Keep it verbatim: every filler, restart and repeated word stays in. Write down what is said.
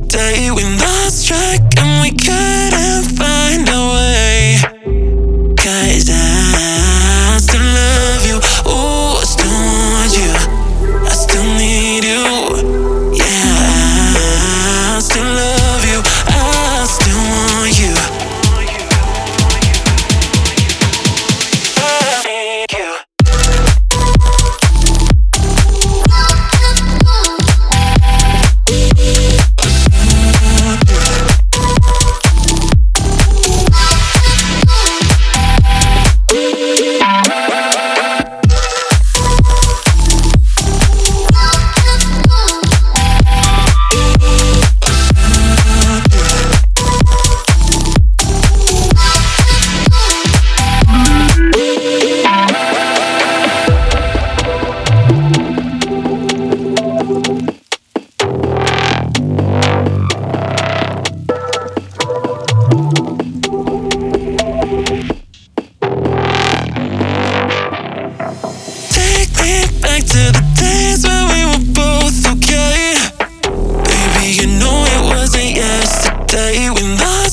yesterday. We lost track and we couldn't find a way. 'Cause I still love you. Ooh, I still want you. I still need you. Yeah, I still love you. I still want you. I need you. Back to the days when we were both okay. Baby, you know it wasn't yesterday. We lost